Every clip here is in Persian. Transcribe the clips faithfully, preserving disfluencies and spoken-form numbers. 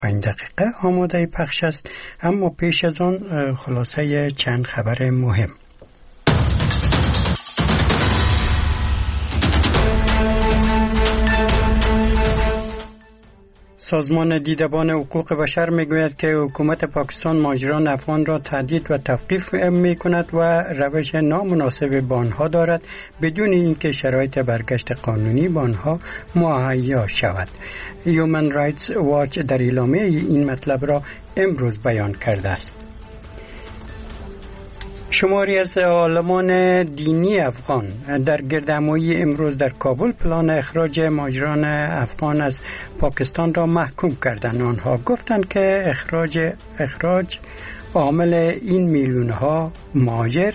این دقیقه آماده پخش است، اما پیش از آن خلاصه چند خبر مهم. سازمان دیدبان حقوق بشر میگوید که حکومت پاکستان مهاجران افغان را تهدید و توقیف میکند و روش نامناسب با آنها دارد بدون اینکه شرایط برگشت قانونی با آنها مهیا شود. هیومن رایتس واچ در اعلامیه این مطلب را امروز بیان کرده است. شماری از عالمان دینی افغان در گردهمایی امروز در کابل پلان اخراج مهاجران افغان از پاکستان را محکوم کردند. آنها گفتند که اخراج اخراج عامل این میلیون‌ها مهاجر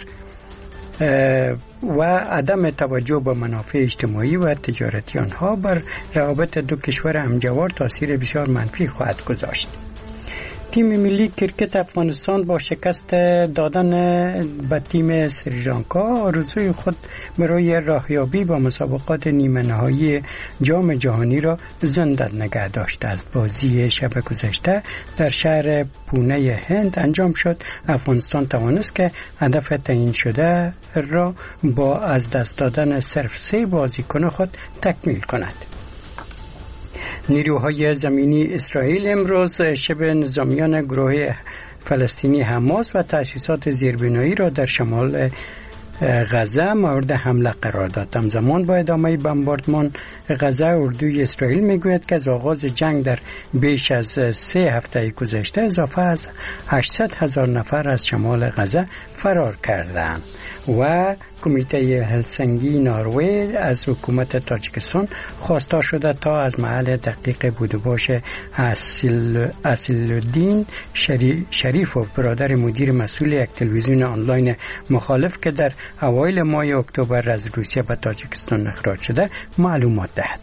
و عدم توجه به منافع اجتماعی و تجارتی آنها بر روابط دو کشور همجوار تاثیر بسیار منفی خواهد گذاشت. تیم ملی کرکت افغانستان با شکست دادن به تیم سریلانکا آرزوی خود برای راهیابی با مسابقات نیمه نهایی جام جهانی را زنده نگه داشته است. بازی شب گذشته در شهر پونه هند انجام شد. افغانستان توانست که هدف تعیین شده را با از دست دادن صرف سه بازیکن خود تکمیل کند. نیروهای زمینی اسرائیل امروز شبه نظامیان گروه فلسطینی حماس و تأسیسات زیربنایی را در شمال غزه مورد حمله قرار داد. همزمان با ادامه بمباردمان غزه، اردوی اسرائیل میگوید که از آغاز جنگ در بیش از سه هفته گذشته اضافه از هشتصد هزار نفر از شمال غزه فرار کردند و کمیته هلسینکی نروژ از حکومت تاجیکستان خواستار شده تا از محل دقیق بودوباش اصیل اصیل‌الدین شریفوف، برادر مدیر مسئول یک تلویزیون آنلاین مخالف که در اوایل ماه اکتبر از روسیه به تاجیکستان اخراج شده، معلومات دهد.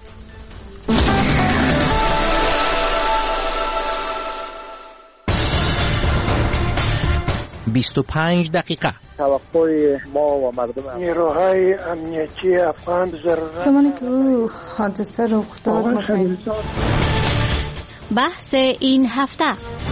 بیست و پنج دقیقه. توقع ما و مردم نیروهای امنیتی افغان ضرورت زمانی که او حادثه رخ داد بحث این هفته.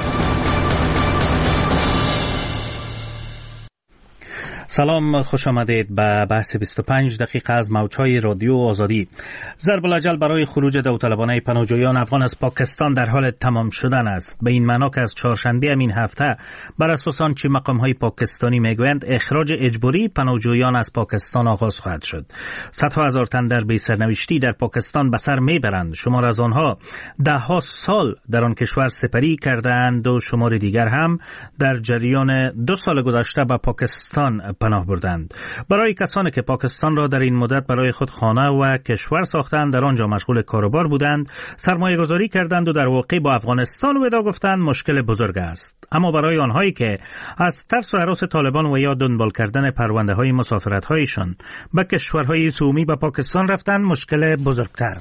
سلام، خوش آمدید به بحث بیست و پنج دقیقه از موج‌های رادیو آزادی. ضرب الاجل برای خروج داوطلبانه پناهجویان افغان از پاکستان در حال تمام شدن است. به این معنا که از چهارشنبه این هفته بر اساس آنچه مقام‌های پاکستانی میگویند اخراج اجباری پناهجویان از پاکستان آغاز خواهد شد. صدها هزار تن در بی سرنوشتی در پاکستان به سر میبرند. شمار از آنها ده ها سال در آن کشور سپری کردند و شمار دیگر هم در جریان دو سال گذشته به پاکستان پناه بردند. برای کسانی که پاکستان را در این مدت برای خود خانه و کشور ساختند، در آنجا مشغول کاروبار بودند، سرمایه گذاری کردند و در واقع با افغانستان ودا گفتند، مشکل بزرگ است. اما برای آنهایی که از ترس و هراس طالبان و یا دنبال کردن پرونده های مسافرت هایشان به کشورهای سومی به پاکستان رفتند، مشکل بزرگتر.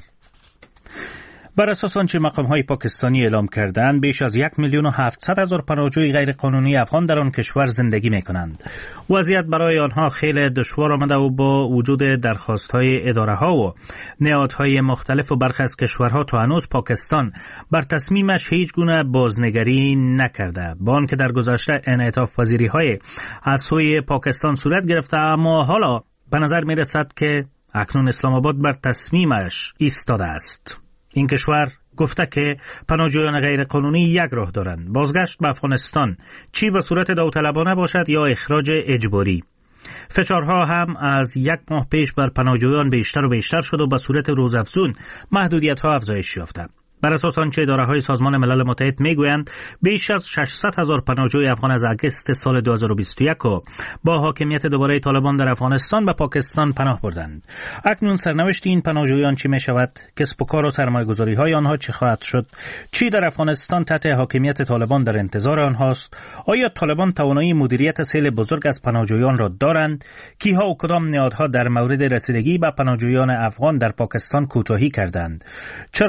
بر اساس آنچه مقام‌های پاکستانی اعلام کردند، بیش از یک میلیون و هفتصد هزار پناهجوی غیرقانونی افغان در آن کشور زندگی می‌کنند. وضعیت برای آنها خیلی دشوار آمده و با وجود درخواست‌های اداره‌ها و نهادهای مختلف و برخی از کشورها تا هنوز پاکستان بر تصمیمش هیچ گونه بازنگری نکرده. با آنکه در گذشته انعطاف پذیری‌های از سوی پاکستان صورت گرفته، اما حالا به نظر می‌رسد که اکنون اسلام آباد بر تصمیمش ایستاده است. این کشور گفته که پناهجویان غیر قانونی یک راه دارند: بازگشت به افغانستان، چی به صورت داوطلبانه باشد یا اخراج اجباری. فشارها هم از یک ماه پیش بر پناهجویان بیشتر و بیشتر شد و به صورت روزافزون محدودیت‌ها افزایش یافته. بر اساس آنچه اداره‌های سازمان ملل متحد میگویند، بیش از ششصد هزار پناهجوی افغان از اگست سال دو هزار و بیست و یک با حاکمیت دوباره طالبان در افغانستان به پاکستان پناه بردند. اکنون سرنوشت این پناهجویان چی می شود؟ کسب و کار و سرمایه‌گذاری‌های آنها چه خواهد شد؟ چی در افغانستان تحت حاکمیت طالبان در انتظار آنهاست؟ آیا طالبان توانایی مدیریت سیل بزرگ از پناهجویان را دارند؟ کیها و کدام نهادها در مورد رسیدگی به پناهجویان افغان در پاکستان کوتاهی کردند؟ چرا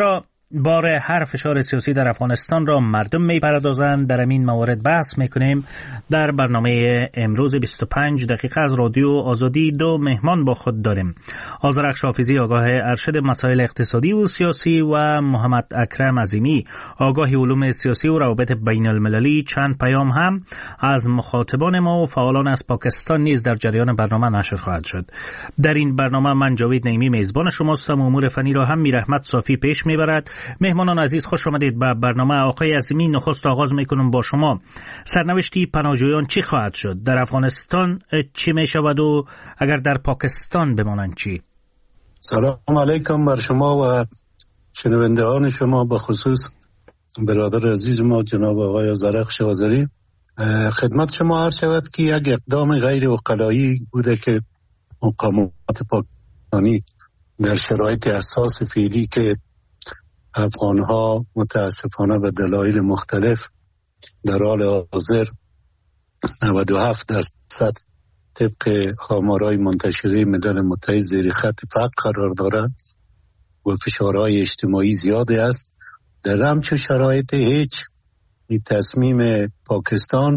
بار هر فشار سیاسی در افغانستان را مردم میپردازند. در این موارد بحث میکنیم. در برنامه امروز بیست و پنج دقیقه از رادیو آزادی دو مهمان با خود داریم. آذرخش حافظی آگاه ارشد مسائل اقتصادی و سیاسی و محمد اکرم عظیمی آگاه علوم سیاسی و روابط بین المللی. چند پیام هم از مخاطبان ما و فعالان از پاکستان نیز در جریان برنامه نشر خواهد شد. در این برنامه من جاوید نعیمی میزبان شماستم. امور فنی را هم میرحمت صافی پیش میبرد. مهمانان عزیز خوش آمدید به برنامه. آقای عظیمی، نخست آغاز میکنم با شما. سرنوشتی پناهجویان چی خواهد شد؟ در افغانستان چی میشود و اگر در پاکستان بمانند چی؟ سلام علیکم بر شما و شنوندگان شما، به خصوص برادر عزیز ما جناب آقای آذرخش آذری. خدمت شما عرض شود که یک اقدام غیر عقلایی بوده که مقامات پاکستانی در شرایط حساس فعلی که افغانها متاسفانه به دلایل مختلف در حال حاضر نود و هفت درصد طبق آمارهای منتشره ملل متحد زیر خط فقر قرار دارند و فشارهای اجتماعی زیاده است. در همچون شرایط هیچ تصمیم پاکستان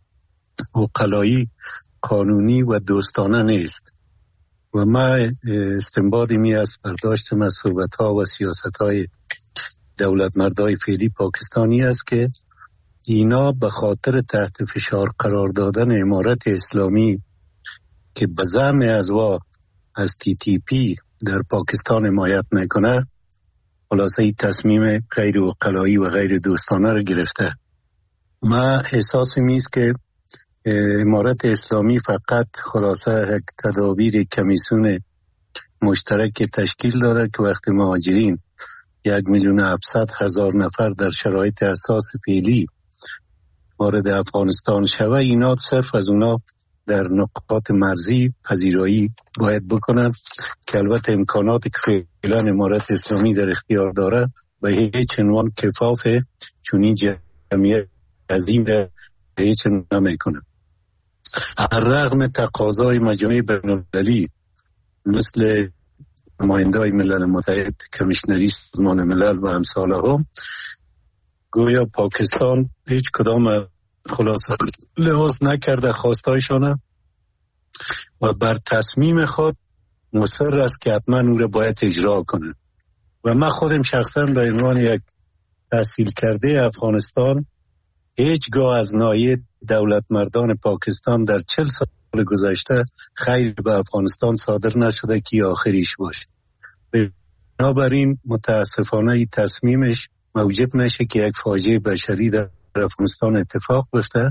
عقلایی، قانونی و دوستانه نیست و من استنباطی می از برداشتم از صحبت‌ها و سیاست‌های دولت مردای فعلی پاکستانی است که اینا به خاطر تحت فشار قرار دادن امارت اسلامی که به زعم ازوا از تی تی پی در پاکستان حمایت میکنه، خلاصه ای تصمیم غیر عقلایی و غیر دوستانه رو گرفته. من احساس میست که امارت اسلامی فقط خلاصه یک تدابیر کمیسیون مشترک تشکیل داده که وقتی مهاجرین یک میلیون و هفتصد هزار نفر در شرایط اساس فعلی وارد افغانستان شوه، اینا صرف از اونا در نقاط مرزی پذیرایی باید بکنن که البته امکانات که فعلا امارت اسلامی در اختیار داره به هیچ عنوان کفاف چونین جمعیت عظیم به هیچ عنوان نمیکنه. هر رغم تقاضای مجامع بین‌المللی مثل نماینده‌های ملل متحد، کمیشنری سازمان ملل و امثال هم، گویا پاکستان هیچ کدام خلاصه لحاظ نکرده خواستایشانه و بر تصمیم خود مصر است که حتما او را باید اجرا کنه. و من خودم شخصا به عنوان یک تحصیل کرده افغانستان هیچگاه از ناحیه دولت مردان پاکستان در چل سال گذشته خیر به افغانستان صادر نشده که آخریش باشه. بنابراین متاسفانه این تصمیمش موجب نشه که یک فاجعه بشری در افغانستان اتفاق بیفته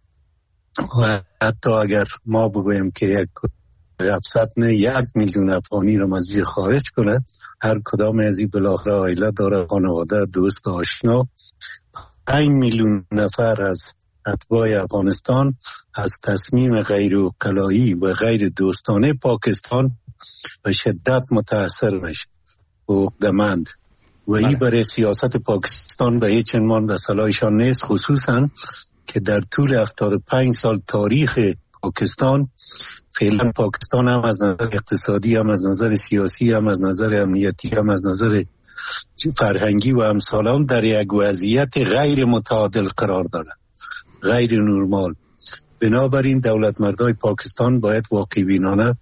و حتی اگر ما بگویم که یک هفتصد نه یک میلیون افغانی رو از خارج کنه، هر کدام از این بالاخره عائله داره، خانواده، دوست، آشنا. پنج میلیون نفر از اتباع افغانستان از تصمیم غیر عقلایی و غیر دوستانه پاکستان به شدت متاثر میشه و عقده‌مند و این برای سیاست پاکستان به هیچ عنوان به صلاحشان نیست، خصوصا که در طول هفتاد و پنج سال تاریخ پاکستان فعلا پاکستان هم از نظر اقتصادی، هم از نظر سیاسی، هم از نظر امنیتی، هم از نظر فرهنگی و امثال هم در یک وضعیت غیر متعادل قرار داره، غیر نرمال. بنابراین دولت مردای پاکستان باید واقع بینانه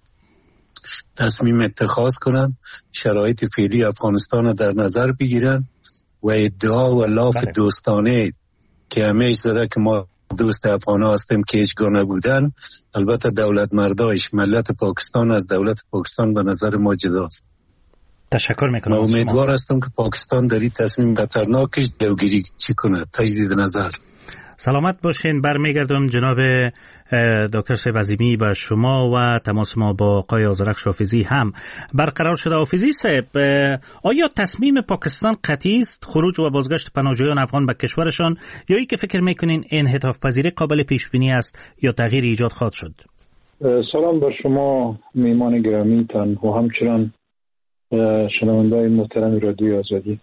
تصمیم اتخاذ کنند، شرایط فعلی افغانستان در نظر بگیرن و ادعا و لاف بله. دوستانه که همیشه زده که ما دوست افغان ها هستیم که هیچگاه نبودن، البته دولت مردایش ملت پاکستان از دولت پاکستان به نظر ما جداست. تشکر میکنم. امیدوار هستم که پاکستان در این تصمیم خطرناکش جلوگیری چی کنه، تجدید نظر. سلامت باشین. برمیگردم جناب دکتر صاحب عظیمی به شما و تماس ما با آقای آذرخش حافظی هم برقرار شده. حافظی صاحب، آیا تصمیم پاکستان قطعی است خروج و بازگشت پناهجویان افغان به کشورشان، یا ای که فکر میکنین انعطاف پذیری قابل پیش بینی است یا تغییر ایجاد خواهد شد؟ سلام بر شما میهمان گرامی تان و همچنان شنونده‌های محترم رادیو آزادی.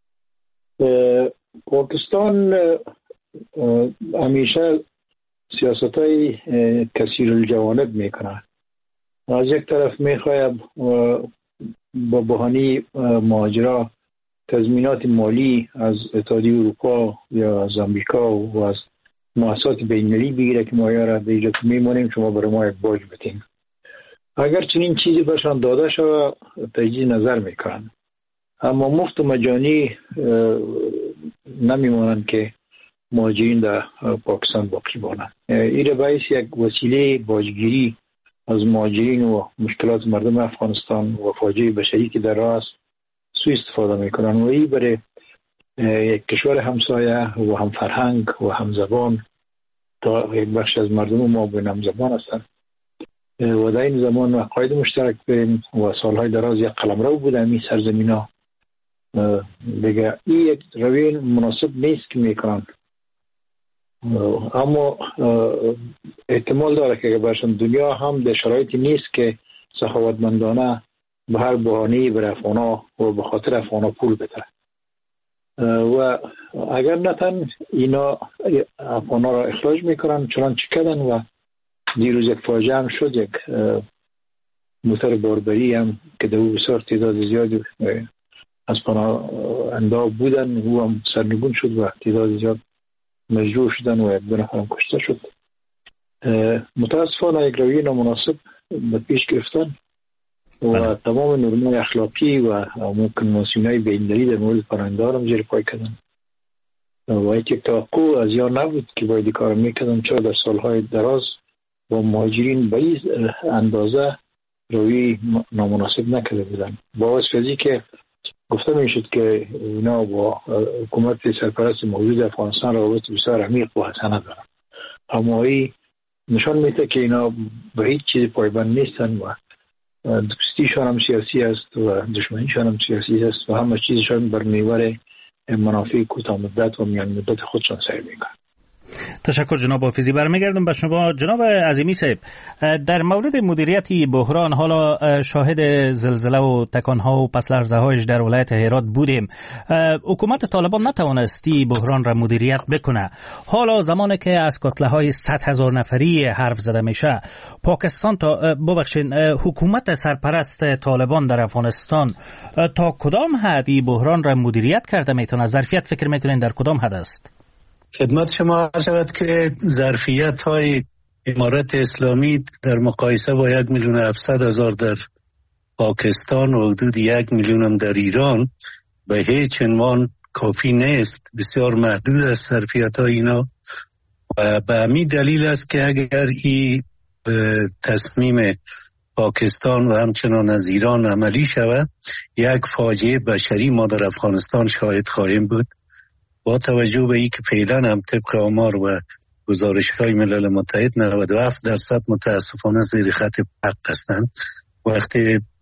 پاکستان همیشه سیاست‌های کثیر الجوانب میکنه. از یک طرف میخواهد با بحانی مهاجرا تضمینات مالی از اتحادیه اروپا یا از امریکا و از مؤسسات بین‌المللی بگیره که ما یارا به اینجا میمونیم شما برای ما یک باج بتین. اگر چنین چیزی برشان داده شود تجدید نظر میکنن، اما مفت و مجانی نمیمونن که مهاجرین در پاکستان باقی مانند. این باعث یک وسیله باجگیری از مهاجرین و مشکلات مردم افغانستان و فاجعه بشری که در راه است سوء استفاده میکنن و این برای یک کشور همسایه و هم فرهنگ و هم زبان تا یک بخش از مردم ما به هم زبان هستند و در این زمان عقاید مشترک بریم و سالهای دراز یک قلمرو بوده این سرزمین ها دیگه این یک روی مناسب نیست که میکنن، اما احتمال داره که برشان دنیا هم در شرایطی نیست که سخاوتمندانه به هر بحانه‌ای بر افغانا و به خاطر افغانا پول بده و اگر نتن اینا افغانا را اخراج میکنن چنان چی کردن و دیروز یک فاجعه هم شد، یک موتر باربری هم که در او بسیار تعداد زیادی از پناهنده بودن او هم سرنگون شد و تعداد زیاد مجروح شدن و یک دو نفر هم کشته شد. متاسفانه یک رویه نامناسب به پیش گرفتن و تمام نرم‌های اخلاقی و کنوانسیون‌های بین‌المللی در مورد پناهنده ها را زیر پای کردن و یک توقع از یا نبود که باید کار میکردن، چرا در سالهای دراز با مهاجرین به این اندازه روی نامناسب نکرده بودن. با واسه که گفته میشد که اینا با حکومت سرپرست موجود افغانستان روابط بسیار عمیق و حسنه دارن، اما این نشان میده که اینا به هیچ چیز پایبند نیستن و دوستیشان هم سیاسی است و دشمنیشان هم سیاسی است و همه چیزشان بر محور منافع کوتاه مدت و میان مدت خودشان سعی میکنن. تشکر جناب حافظی. برمیگردم به شما جناب عظیمی صاحب. در مورد مدیریت بحران حالا شاهد زلزله و تکانها و پس لرزه هایش در ولایت هرات بودیم. حکومت طالبان نتوانستی بحران را مدیریت بکنه. حالا زمانی که از کتله های صد هزار نفری حرف زده میشه، پاکستان تا ببخشید حکومت سرپرست طالبان در افغانستان تا کدام حد این بحران را مدیریت کرده میتونه؟ ظرفیت فکر میکنین در کدام حد است؟ خدمت شما عرض شود که ظرفیت های امارت اسلامی در مقایسه با یک میلیون هفتصد هزار در پاکستان و حدود یک میلیون هم در ایران به هیچ عنوان کافی نیست، بسیار محدود است ظرفیت های اینا و به همین دلیل است که اگر این تصمیم پاکستان و همچنان از ایران عملی شود یک فاجعه بشری ما در افغانستان شاهد خواهیم بود. با توجه به اینکه فعلا هم طبق آمار و گزارش‌های ملل متحد نود و هفت درصد متاسفانه زیر خط فقر هستند، وقتی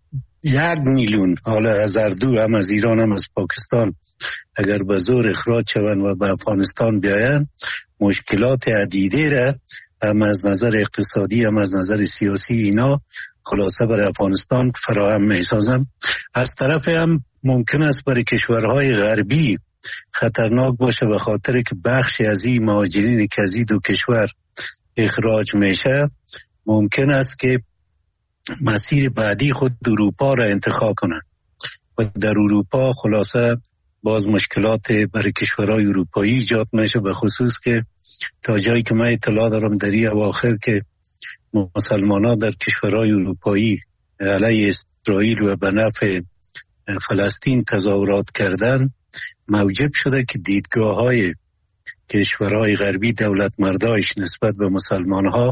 یک میلیون حالا از هر دو هم از ایران هم از پاکستان اگر به زور اخراج شوند و به افغانستان بیایند مشکلات عدیده را هم از نظر اقتصادی هم از نظر سیاسی اینا خلاصه برای افغانستان فراهم می‌سازند. از طرف هم ممکن است برای کشورهای غربی خطرناک باشه به خاطر که بخشی از این مهاجرین که از این دو کشور اخراج میشه ممکن است که مسیر بعدی خود اروپا را انتخاب کنن و در اروپا خلاصه باز مشکلات برای کشورهای اروپایی ایجاد میشه، به خصوص که تا جایی که من اطلاع دارم در این اواخر که مسلمان ها در کشورهای اروپایی علیه اسرائیل و به نفع فلسطین تظاهرات کردن موجب شده که دیدگاه های کشورهای غربی دولت مردایش نسبت به مسلمان ها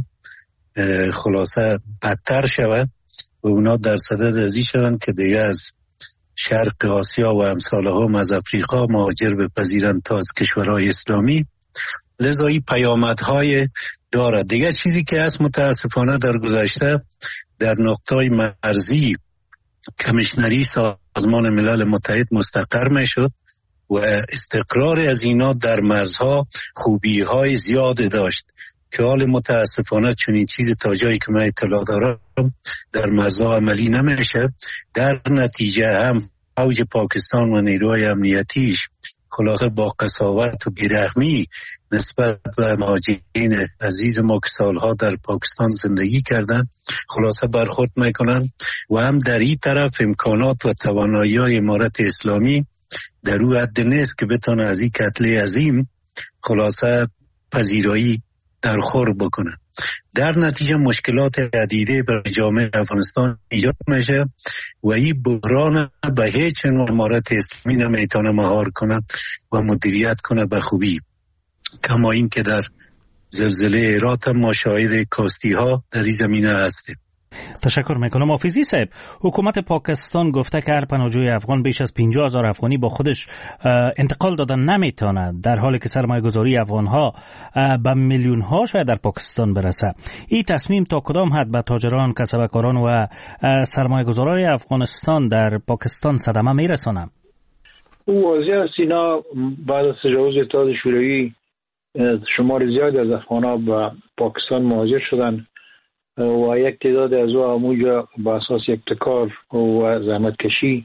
خلاصه بدتر شود و اونا در صدد ازی شدن که دیگه از شرق آسیا و امثال هم از افریقا مهاجر بپذیرند تا از کشورهای اسلامی. لذا این پیامدهای دارد. دیگه چیزی که هست متاسفانه در گذشته در نقطه‌های مرزی کمیشنری سازمان ملل متحد مستقر می شد و استقرار از اینا در مرزها خوبی‌های زیاد داشت که حال متاسفانه چنین چیزی تا جایی که من اطلاع دارم در مرزها عملی نمیشه. در نتیجه هم فوج پاکستان و نیروهای امنیتیش خلاصه با قساوت و بیرحمی نسبت به مهاجرین عزیز ما که سالها در پاکستان زندگی کردن خلاصه برخورد میکنن و هم در این طرف امکانات و توانایی های امارت اسلامی در او حد نیست که بتونه از این کتله عظیم خلاصه پذیرایی در خور بکنه. در نتیجه مشکلات عدیده بر جامعه افغانستان ایجاد میشه و این بحران به هیچ عنوان امارت اسلامی نمیتونه مهار کنه و مدیریت کنه به خوبی، کما این که در زلزله هرات ما شاهد کاستی ها در این زمینه هستیم. تشکر میکنم. حافظی صاحب، حکومت پاکستان گفته که هر پناهجوی افغان بیش از پنجاه هزار افغانی با خودش انتقال دادن نمیتونه، در حالی که سرمایه گذاری افغان ها به میلیون ها شاید در پاکستان برسه. این تصمیم تا کدام حد به تاجران، کسبکاران و سرمایه گذارای افغانستان در پاکستان صدمه میرسونه؟ او واضح است اینا بعد از تجاوز اتحاد شوروی شمار زیادی از افغان ها به پاکستان مهاجر شدن و یک تعداد از او همونجا با اساس ابتکار و زحمت کشی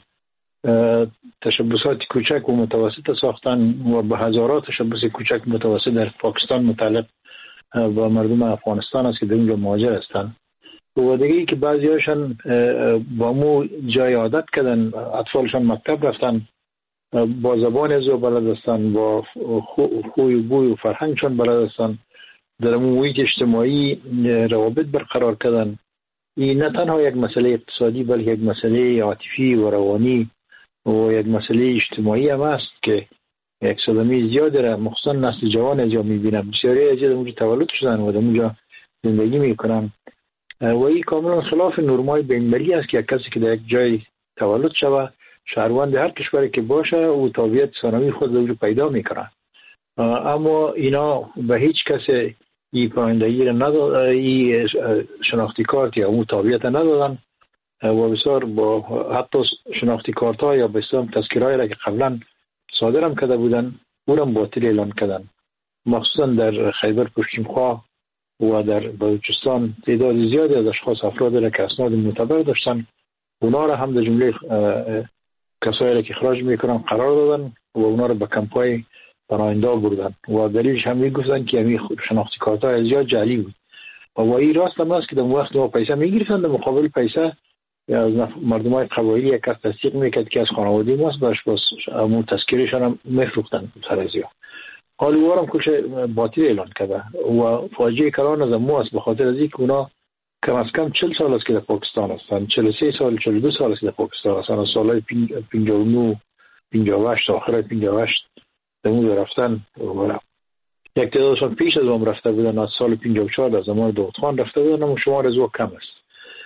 تشبسات کوچک و متوسط ساختن و به هزارات تشبس کوچک متوسط در پاکستان متعلق با مردم افغانستان است که در اونجا مهاجر هستند. و دیگه که بعضی هاشون با مو جای عادت کردن، اطفالشان مکتب رفتن، با زبان از او بلد هستن، با خوی و بوی و فرهنگشان بلد هستن، در محیط اجتماعی روابط برقرار کردن. این نه تنها یک مسئله اقتصادی بلکه یک مسئله عاطفی و روانی و یک مسئله اجتماعی هم است که یک صدمه زیاد داره، مخصوصا نسل جوان از یا میبینم بسیاری از در اونجا تولد شدن و در اونجا زندگی میکنن و این کاملا خلاف نرمای بین‌المللی است که یک کسی که در یک جای تولد شوه شهروند هر کشوری که باشه و تابعیت ثانوی خود رو پیدا میکنه. اما اینا به هیچ کس این پایندگی را ندادن، این شناختی کارت یا اون تابعیت ندادن و بسیار با حتی شناختی کارت ها یا بسیار تذکیرهای را که قبلا صادرم کرده بودن اونم باطل اعلان کردن. مخصوصا در خیبر پشتونخوا و در بلوچستان تعداد زیادی از اشخاص افراد را که اسناد معتبر داشتن اونا را هم در جمله کسایی را که اخراج میکنن قرار دادن و اونا را به کمپای پناهنده بردن و دلیلش هم میگفتن که همین شناختی کارت ها زیاد جعلی بود و این راست هم است که در وقت ما پیسه میگرفتن در مقابل پیسه از مردم های قبایلی یک کس تصدیق میکرد که از خانواده ماست باش باز همون تذکیرشان هم میفروختن سر ازیا. حال او هم کلش باطل اعلان کرده و فاجعه کلان از امو است به خاطر از اینکه اونا کم از کم چهل سال است که در پاکستان هستن، چهل و سه سال چهل و دو سال است که در پاکستان هستن، از سالهای پنجاه و نه پنجاه و هشت آخر پنجاه و هشت دمون رفتن و یک تعدادشان پیش از هم رفته بودن، از سال پنجاه و چهار در زمان داود خان رفته بودن، اما شمار از او کم است.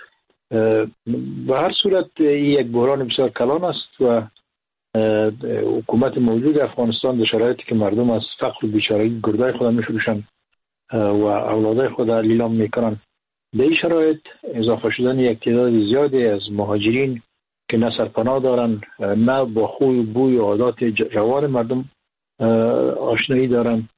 به هر صورت یک بحران بسیار کلان است و حکومت موجود افغانستان در شرایطی که مردم از فقر و بیچارگی گردای خود میفروشن و اولادای خود لیلام میکنن، به این شرایط اضافه شدن یک تعداد زیادی از مهاجرین که نه سرپناه دارن، نه با خوی و بوی و عادات روان مردم آشنایی دارن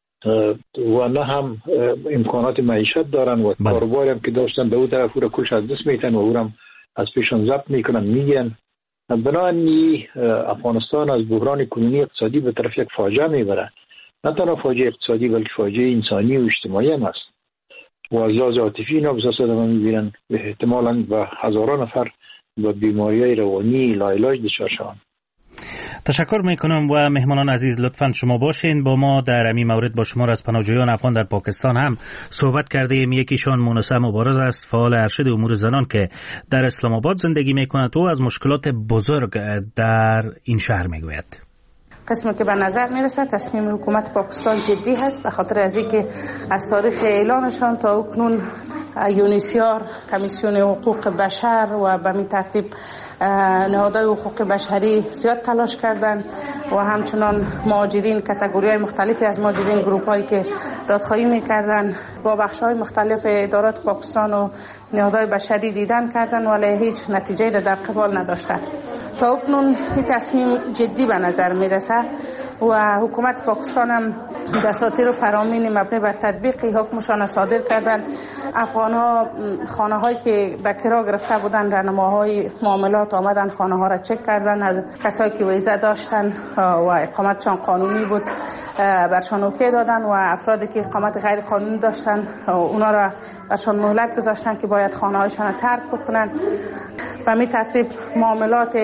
و نه هم امکانات معیشت دارن و کاروباری هم که داشتن به اون طرف او را کلش از دست میتن و او را از پیشان ضبط میکنن میگن. بنابراین افغانستان از بحران کنونی اقتصادی به طرف یک فاجعه میبره، نه تنها فاجعه اقتصادی بلکه فاجعه انسانی و اجتماعی هم است و از لحاظ عاطفی اینا بسیار صدمه میبینن، احتمالاً به هزاران نفر با بیماری‌های روانی لاعلاج دچار شوند. تشکر میکنم و مهمانان عزیز لطفاً شما باشین با ما در این مورد. با شمار از پناهجویان افغان در پاکستان هم صحبت کردیم. یکیشان مونسه مبارز است، فعال ارشد امور زنان که در اسلام آباد زندگی میکند و از مشکلات بزرگ در این شهر میگوید. قسمی که به نظر میرسه تصمیم حکومت پاکستان جدی هست به خاطر از اینکه از تاریخ اعلانشان تا اکنون یونیسیار، کمیسیون حقوق بشر و به می ترتیب نهادهای حقوق بشری زیاد تلاش کردند و همچنان مهاجرین، کاتگوری‌های مختلفی از مهاجرین، گروپ‌هایی که دادخواهی می‌کردند با بخش‌های مختلف ادارات پاکستان و نهادهای بشری دیدن کردند ولی هیچ نتیجه‌ای را در قبال نداشتند. تا اکنون این تصمیم جدی به نظر میرسه و حکومت پاکستان هم دساتیر فرامین مبنی بر تطبیق حکمشان صادر کردند. افغان‌ها خانه‌هایی که به کرا گرفته بودند، راهنماهای معاملات آمدن خانه ها را چک کردن، از کسایی که ویزه داشتن و اقامتشان قانونی بود برشان اوکی دادن و افرادی که اقامت غیر قانونی داشتن اونا را برشان مهلت گذاشتن که باید خانه هایشان را ترک بکنن. و می ترتیب معاملات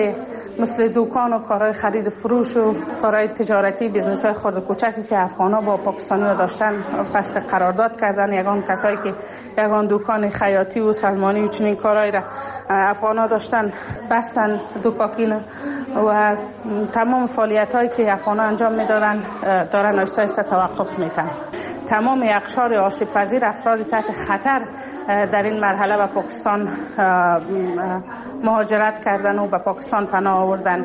مثل دکان و کارهای خرید فروش و کارهای تجارتی، بیزنس های خرد و کوچکی که افغان‌ها با پاکستانی داشتن بس قرارداد کردن. یگان کسایی که یگان دکان خیاطی و سلمانی و چنین کارهای را افغان‌ها داشتن بستن دکاکین و تمام فعالیت هایی که افغان‌ها انجام میدادن دارن آهسته آهسته توقف میکنن. تمام اقشار آسیب پذیر، افراد تحت خطر در این مرحله به پاکستان مهاجرت کردن و به پاکستان پناه آوردن.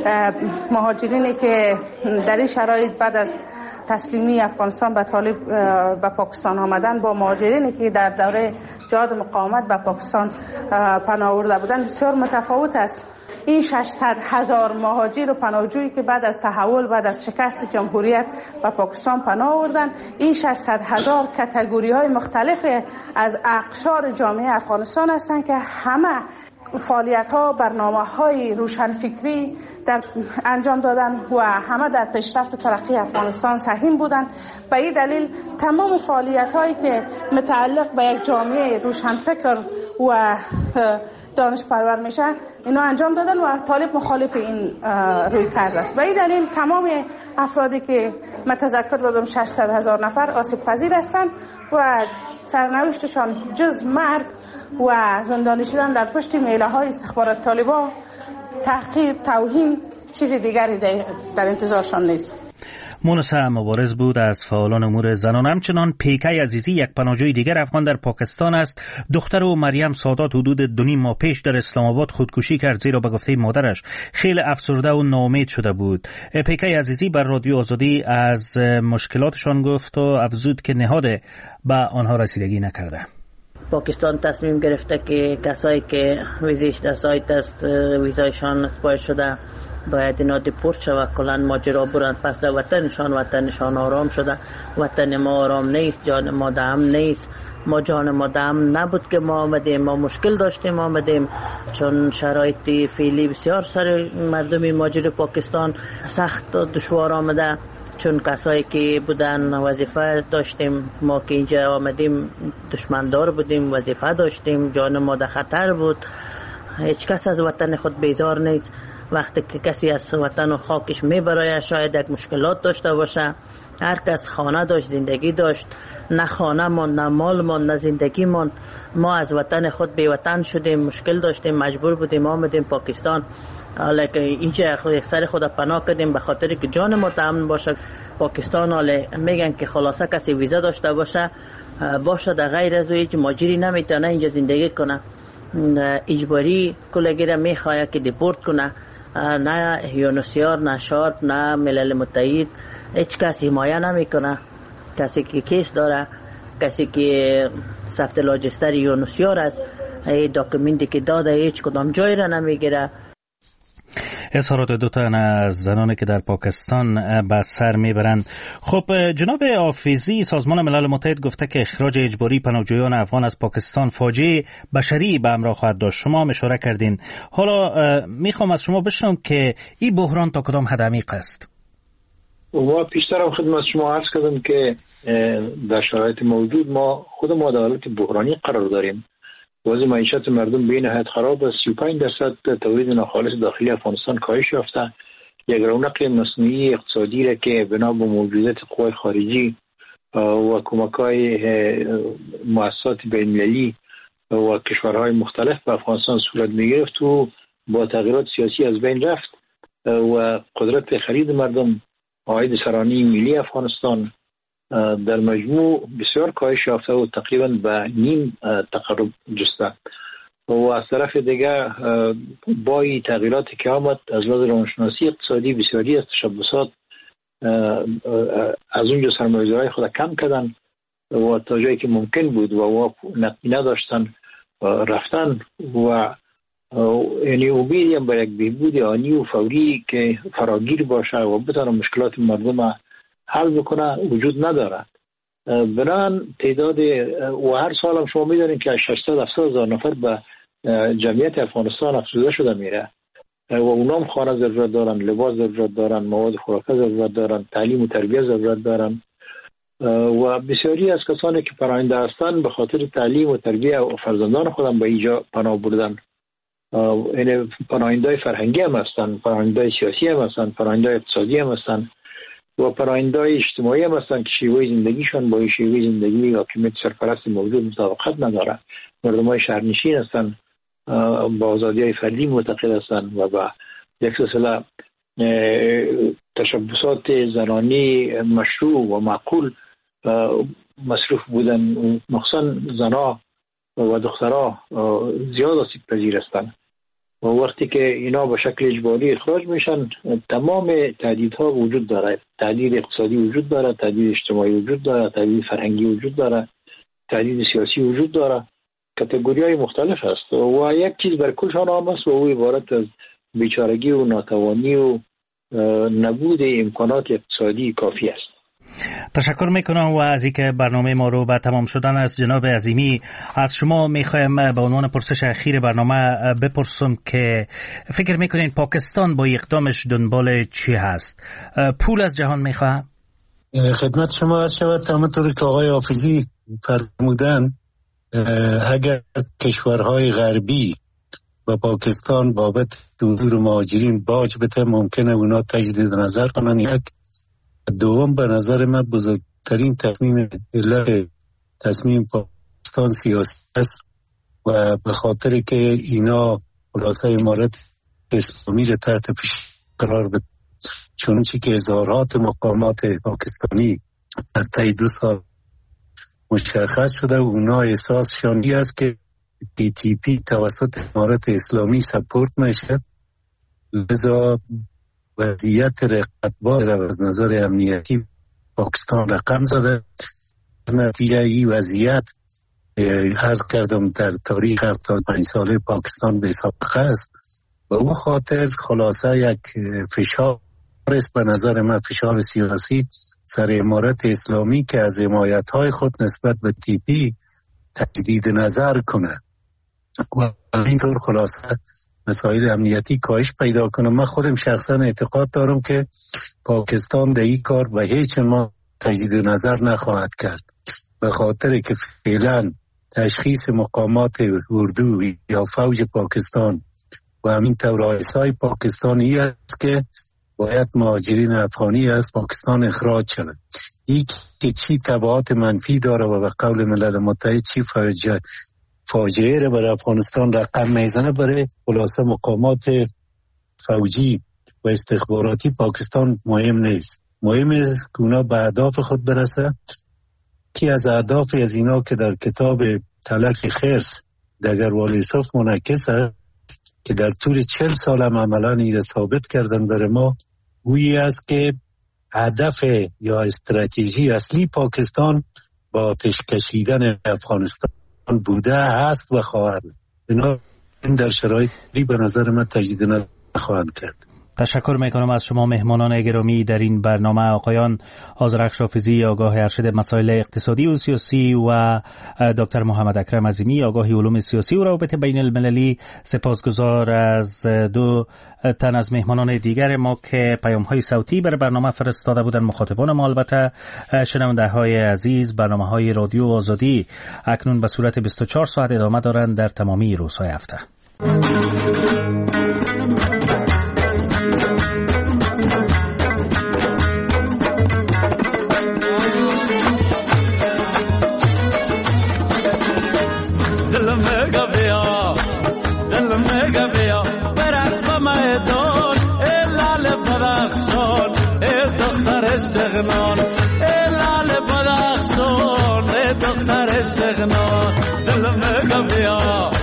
مهاجرینی که در این شرایط بعد از تسلیمی افغانستان به طالب به پاکستان آمدن با مهاجرینی که در دوره جهاد مقاومت به پاکستان پناه آورده بودن بسیار متفاوت است. این ششصد هزار مهاجر و پناهجویی که بعد از تحول، بعد از شکست جمهوریت به پاکستان پناه آوردن، این ششصد هزار کاتگوری های مختلف از اقشار جامعه افغانستان هستند که همه فعالیت ها، برنامه های روشنفکری در انجام دادن و همه در پیشرفت ترقی افغانستان سهیم بودند. به این دلیل تمام فعالیت هایی که متعلق به یک جامعه روشنفکر و دانش پرور میشه اینا انجام دادن و طالب مخالف این روی کرده است. به این دلیل تمام افرادی که متذکر دادم ششصد هزار نفر آسیب پذیر هستند و سرنوشتشان جز مرگ و زندانی شدن در پشت میله های استخبارات طالبان، تحقیر، توهین، چیز دیگری در انتظارشان نیست. مونسا مبارز بود از فعالان امور زنان. همچنان پیکی عزیزی، یک پناهجوی دیگر افغان در پاکستان است. دختر او مریم سادات حدود دو نیم ماه پیش در اسلام آباد خودکشی کرد زیرا به گفته مادرش خیلی افسرده و ناامید شده بود. پیکی عزیزی بر رادیو آزادی از مشکلاتشان گفت و افزود که نهاد به آنها رسیدگی نکرده. پاکستان تصمیم گرفته که کسایی که ویزیش در سایت است ویزایشان اسپایر شده باید اینا دیپورت شود، کلن ماجرا برند پس در وطنشان. وطنشان آرام شده، وطن ما آرام نیست، جان ما دم نیست. ما جان ما دم نبود که ما آمدیم، ما مشکل داشتیم آمدیم چون شرایط فعلی بسیار سر مردم ماجر پاکستان سخت دشوار آمده. چون کسایی که بودن وظیفه داشتیم، ما که اینجا آمدیم دشمندار بودیم، وظیفه داشتیم، جان ما در خطر بود. هیچ کس از وطن خود بیزار نیست. وقتی که کسی از وطن و خاکش میبره شاید یک مشکلات داشته باشه. هر کس خانه داشت، زندگی داشت، نه خانه ماند، نه مال ماند، نه زندگی ماند. ما از وطن خود بی وطن شدیم، مشکل داشتیم، مجبور بودیم آمدیم پاکستان. حالا که اینجا یک سر خود پناه کردیم به خاطر که جان ما تامین باشه. پاکستان حالا میگن که خلاصه کسی ویزا داشته باشه باشه در غیر از هیچ ماجری نمیتونه اینجا زندگی کنه. اجباری کلگی را میخواه که دیپورت کنه. نه یونسیار، نه شارپ، نه ملل متحد، هیچ کسی حمایه نمیکنه. کسی که کیس داره، کسی که سفت لاجستر یونسیار است، این داکومنتی که داده هیچ کدام جای را نمیگیره. اظهارات دو تن از زنانی که در پاکستان به سر میبرند. خب جناب حافظی، سازمان ملل متحد گفته که اخراج اجباری پناهجویان افغان از پاکستان فاجعه بشری به همراه خواهد داشت. شما هم اشاره کردین. حالا میخوام از شما بشنوم که این بحران تا کدام حد عمیق است. و پیشترم خدمت شما عرض کردم که در شرایط موجود ما خود ما در حالت بحرانی قرار داریم. وضع معیشت مردم به نهایت خراب است. سی و پنج درصد تولید ناخالص داخلی افغانستان کاهش یافته. یک رونق مصنوعی اقتصادی را که بنا به موجودیت قوای خارجی و کمک‌های مؤسسات بین‌المللی و کشورهای مختلف به افغانستان صورت می‌گرفت و با تغییرات سیاسی از بین رفت و قدرت خرید مردم، عاید سرانه ملی افغانستان در مجموع بسیار کاهش یافته و تقریبا به نیم تقرب جسته. و از طرف دیگه با این تغییراتی که آمد از لحاظ روانشناسی اقتصادی بسیاری از تشبسات از اونجا سرمایه‌گذاری خود کم کردن و تا جایی که ممکن بود و نقدی نداشتن رفتن و یعنی امیدی هم به یک بهبود آنی و فوری که فراگیر باشه و بتونه مشکلات مردم حل بکنه وجود ندارد. بنابراین تعداد و هر سال هم شما میدونید که ششصد هفتاد هزار نفر به جمعیت افغانستان افزوده شده میره و اونام خانه ضرورت دارن، لباس ضرورت دارن، مواد خوراکه ضرورت دارن، تعلیم و تربیت ضرورت دارن و بسیاری از کسانی که پناهنده هستند به خاطر تعلیم و تربیت و فرزندان خودم به اینجا پناه بردن این پناهنده‌های فرهنگی هم هستن، پناهنده‌های سیاسی هم هستن، پناهنده‌های اقتصادی هم هستن و پناهنده‌های اجتماعی هم هستن که شیوه زندگیشان با شیوه زندگی حاکمیت سرپرست موجود مطابقت نداره. مردم‌های شهرنشین هستن، با آزادی‌های فردی معتقد هستن و با یک سلسله تشبسات زنانی مشروع و معقول مصروف بودن، مخصوصا زنها و دخترها زیاد آسیب پذیر هستند و وقتی که اینا به شکل اجباری اخراج میشن تمام تهدیدها وجود داره. تهدید اقتصادی وجود داره، تهدید اجتماعی وجود داره، تهدید فرهنگی وجود داره، تهدید سیاسی وجود داره. کاتگوری‌های مختلف هست و یک چیز بر کلشان هم هست و او عبارت از بیچارگی و ناتوانی و نبود امکانات اقتصادی کافی است. تشکر میکنم و از اینکه برنامه ما رو به تمام شدن است جناب عظیمی از شما میخوایم به عنوان پرسش اخیر برنامه بپرسم که فکر میکنین پاکستان با اقدامش دنبال چی هست؟ پول از جهان میخواه؟ خدمت شما عرض شود همونطور که آقای حافظی فرمودن اگر کشورهای غربی و پاکستان بابت حضور مهاجرین باج بده ممکنه اونا تجدید نظر کنن. یک دوم به نظر من بزرگترین تصمیم علت تصمیم پاکستان سیاسی است و به خاطر که اینا خلاصه امارت اسلامی را تحت فشار قرار بده، چونچه که اظهارات مقامات پاکستانی در طی دو سال مشخص شده و اونا احساسشان این است که تی تی پی توسط امارت اسلامی سپورت میشه، لذا وضعیت رقابت را از نظر امنیتی پاکستان رقم زده. نتیجه این وضعیت عرض کردم در تاریخ هفتاد و پنج ساله پاکستان به سابقه است و اون خاطر خلاصه یک فشار است به نظر من، فشار سیاسی سر امارت اسلامی که از حمایت‌های خود نسبت به تی پی تجدید نظر کنه و اینطور خلاصه مسائل امنیتی کاهش پیدا کنه. من خودم شخصا اعتقاد دارم که پاکستان در این کار به هیچ ما تجدید نظر نخواهد کرد، به خاطر که فعلا تشخیص مقامات اردو یا فوج پاکستان و همین رئیسای پاکستانی است که باید مهاجرین افغانی از پاکستان اخراج شود. این که چی تبعات منفی داره و به قول ملل متحد چی فاجعه فاجعه را برای افغانستان رقم میزنه، برای خلاصه مقامات فوجی و استخباراتی پاکستان مهم نیست. مهم است که اونا به اهداف خود برسه که از اهداف از اینا که در کتاب تلک خرس دگروال یوسف منعکس است که در طول چل سال هم عملا این ثابت کردن برای ما، گویی است که هدف یا استراتژی اصلی پاکستان با آتش کشیدن افغانستان بوده است و خواهد. این در شرایطی به نظر من تجدید نخواهند کرد. تشکر میکنم از شما مهمانان گرامی در این برنامه، آقایان آذرخش حافظی آگاه ارشد مسائل اقتصادی و سیاسی و دکتر محمد اکرم عظیمی آگاه علوم سیاسی و روابط بین المللی. سپاسگزار از دو تن از مهمانان دیگر ما که پیام های صوتی بر برنامه فرستاده بودند. مخاطبان ما البته شنونده های عزیز، برنامه های رادیو آزادی اکنون به صورت بیست و چهار ساعت ادامه دارند در تمامی روزهای هفته. سغنان لال بدخشان دختر سغنان دل میں گبیا